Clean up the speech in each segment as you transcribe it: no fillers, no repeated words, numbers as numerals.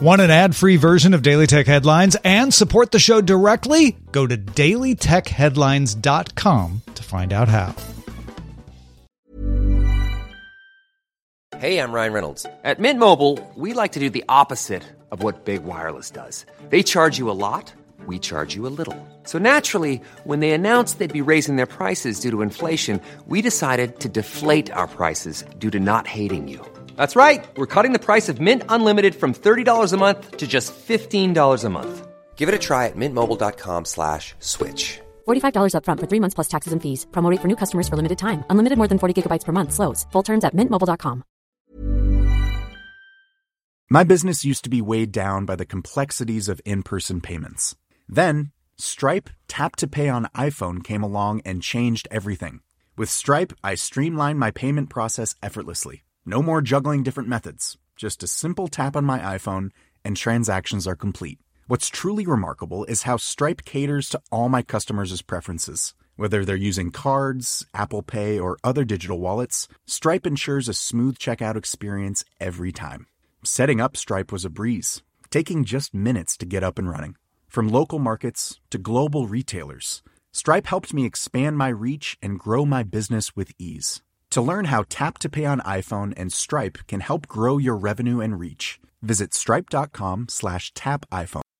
Want an ad-free version of Daily Tech Headlines and support the show directly? Go to dailytechheadlines.com to find out how. Hey, I'm Ryan Reynolds. At Mint Mobile, we like to do the opposite of what Big Wireless does. They charge you a lot, we charge you a little. So naturally, when they announced they'd be raising their prices due to inflation, we decided to deflate our prices due to not hating you. That's right. We're cutting the price of Mint Unlimited from $30 a month to just $15 a month. Give it a try at mintmobile.com/switch. $45 up front for 3 months plus taxes and fees. Promo rate for new customers for limited time. Unlimited more than 40 gigabytes per month. Slows full terms at mintmobile.com. My business used to be weighed down by the complexities of in-person payments. Then, Stripe Tap to Pay on iPhone came along and changed everything. With Stripe, I streamlined my payment process effortlessly. No more juggling different methods. Just a simple tap on my iPhone and transactions are complete. What's truly remarkable is how Stripe caters to all my customers' preferences. Whether they're using cards, Apple Pay, or other digital wallets, Stripe ensures a smooth checkout experience every time. Setting up Stripe was a breeze, taking just minutes to get up and running. From local markets to global retailers, Stripe helped me expand my reach and grow my business with ease. To learn how Tap to Pay on iPhone and Stripe can help grow your revenue and reach, visit stripe.com/tapiphone.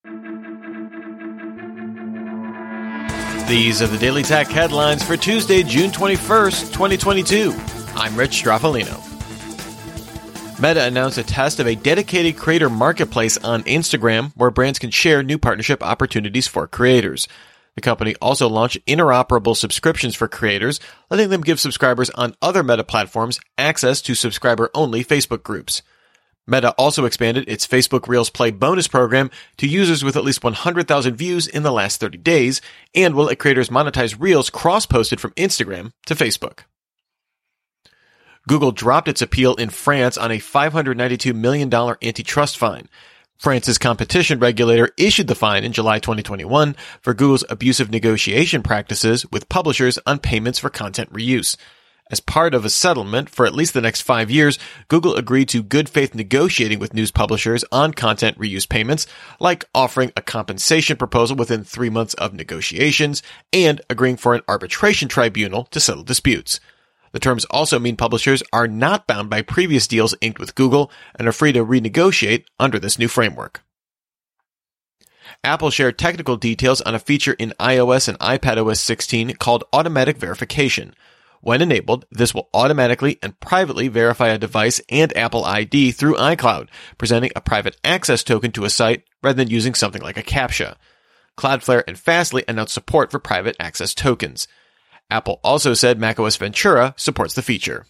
These are the Daily Tech headlines for Tuesday, June 21st, 2022. I'm Rich Straffolino. Meta announced a test of a dedicated creator marketplace on Instagram where brands can share new partnership opportunities for creators. The company also launched interoperable subscriptions for creators, letting them give subscribers on other Meta platforms access to subscriber-only Facebook groups. Meta also expanded its Facebook Reels Play bonus program to users with at least 100,000 views in the last 30 days, and will let creators monetize Reels cross-posted from Instagram to Facebook. Google dropped its appeal in France on a $592 million antitrust fine. France's competition regulator issued the fine in July 2021 for Google's abusive negotiation practices with publishers on payments for content reuse. As part of a settlement for at least the next 5 years, Google agreed to good faith negotiating with news publishers on content reuse payments, like offering a compensation proposal within 3 months of negotiations and agreeing for an arbitration tribunal to settle disputes. The terms also mean publishers are not bound by previous deals inked with Google and are free to renegotiate under this new framework. Apple shared technical details on a feature in iOS and iPadOS 16 called automatic verification. When enabled, this will automatically and privately verify a device and Apple ID through iCloud, presenting a private access token to a site rather than using something like a CAPTCHA. Cloudflare and Fastly announced support for private access tokens. Apple also said macOS Ventura supports the feature.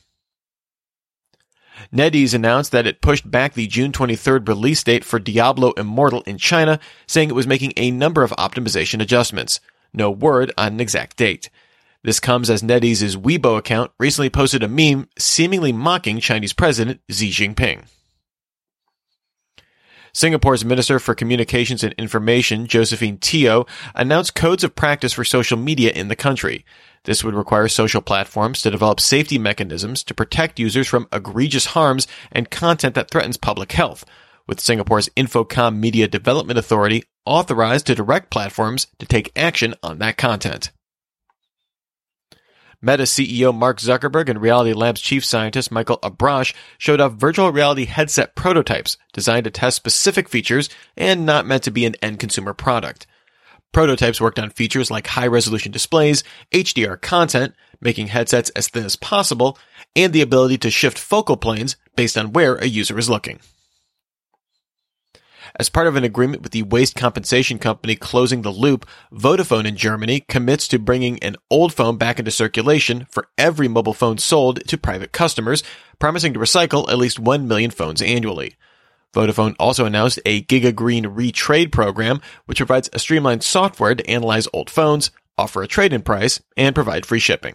NetEase announced that it pushed back the June 23rd release date for Diablo Immortal in China, saying it was making a number of optimization adjustments. No word on an exact date. This comes as NetEase's Weibo account recently posted a meme seemingly mocking Chinese President Xi Jinping. Singapore's Minister for Communications and Information, Josephine Teo, announced codes of practice for social media in the country. This would require social platforms to develop safety mechanisms to protect users from egregious harms and content that threatens public health, with Singapore's Infocom Media Development Authority authorized to direct platforms to take action on that content. Meta CEO Mark Zuckerberg and Reality Labs chief scientist Michael Abrash showed off virtual reality headset prototypes designed to test specific features and not meant to be an end consumer product. Prototypes worked on features like high-resolution displays, HDR content, making headsets as thin as possible, and the ability to shift focal planes based on where a user is looking. As part of an agreement with the waste compensation company Closing the Loop, Vodafone in Germany commits to bringing an old phone back into circulation for every mobile phone sold to private customers, promising to recycle at least 1 million phones annually. Vodafone also announced a GigaGreen retrade program, which provides a streamlined software to analyze old phones, offer a trade-in price, and provide free shipping.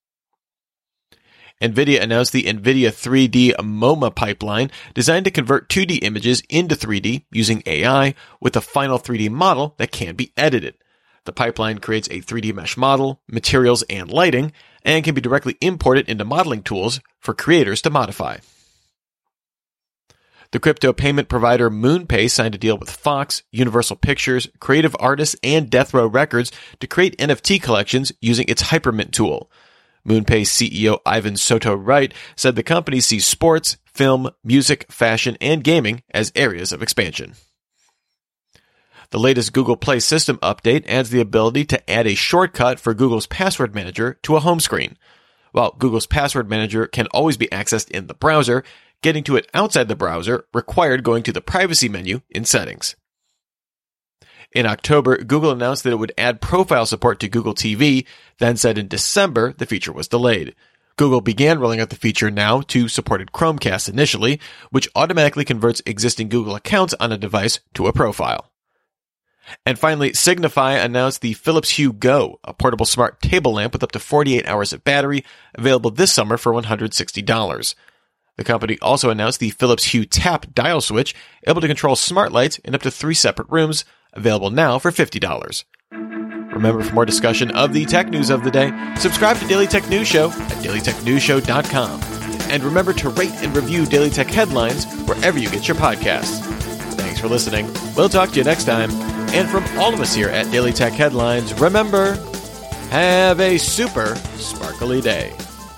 NVIDIA announced the NVIDIA 3D MoMA pipeline, designed to convert 2D images into 3D using AI, with a final 3D model that can be edited. The pipeline creates a 3D mesh model, materials, and lighting, and can be directly imported into modeling tools for creators to modify. The crypto payment provider MoonPay signed a deal with Fox, Universal Pictures, Creative Artists, and Death Row Records to create NFT collections using its Hypermint tool. MoonPay CEO Ivan Soto-Wright said the company sees sports, film, music, fashion, and gaming as areas of expansion. The latest Google Play system update adds the ability to add a shortcut for Google's password manager to a home screen. While Google's password manager can always be accessed in the browser, getting to it outside the browser required going to the privacy menu in Settings. In October, Google announced that it would add profile support to Google TV, then said in December the feature was delayed. Google began rolling out the feature now to supported Chromecast initially, which automatically converts existing Google accounts on a device to a profile. And finally, Signify announced the Philips Hue Go, a portable smart table lamp with up to 48 hours of battery, available this summer for $160. The company also announced the Philips Hue Tap dial switch, able to control smart lights in up to 3 separate rooms, available now for $50. Remember, for more discussion of the tech news of the day, subscribe to Daily Tech News Show at dailytechnewsshow.com. And remember to rate and review Daily Tech Headlines wherever you get your podcasts. Thanks for listening. We'll talk to you next time. And from all of us here at Daily Tech Headlines, remember, have a super sparkly day.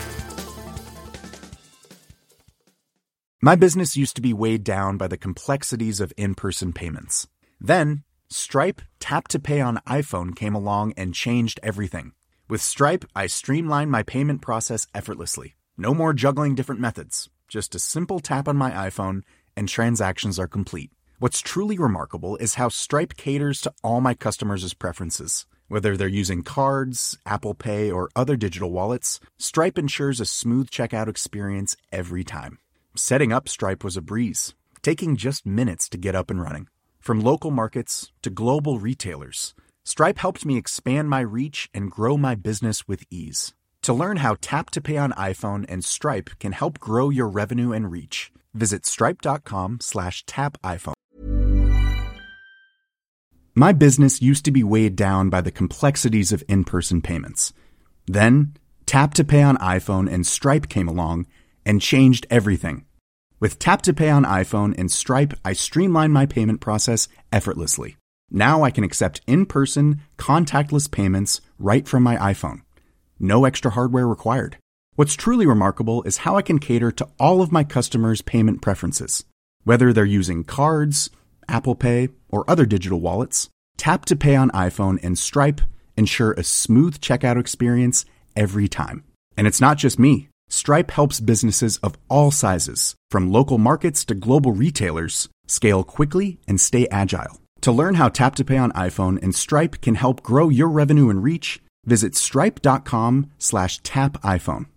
My business used to be weighed down by the complexities of in-person payments. Then, Stripe Tap to Pay on iPhone came along and changed everything. With Stripe, I streamlined my payment process effortlessly. No more juggling different methods. Just a simple tap on my iPhone and transactions are complete. What's truly remarkable is how Stripe caters to all my customers' preferences. Whether they're using cards, Apple Pay, or other digital wallets, Stripe ensures a smooth checkout experience every time. Setting up Stripe was a breeze, taking just minutes to get up and running. From local markets to global retailers, Stripe helped me expand my reach and grow my business with ease. To learn how Tap to Pay on iPhone and Stripe can help grow your revenue and reach, visit stripe.com/tapiphone. My business used to be weighed down by the complexities of in-person payments. Then, Tap to Pay on iPhone and Stripe came along and changed everything. With Tap to Pay on iPhone and Stripe, I streamlined my payment process effortlessly. Now I can accept in-person, contactless payments right from my iPhone. No extra hardware required. What's truly remarkable is how I can cater to all of my customers' payment preferences. Whether they're using cards, Apple Pay, or other digital wallets, Tap to Pay on iPhone and Stripe ensure a smooth checkout experience every time. And it's not just me. Stripe helps businesses of all sizes, from local markets to global retailers, scale quickly and stay agile. To learn how Tap to Pay on iPhone and Stripe can help grow your revenue and reach, visit stripe.com/tapiphone.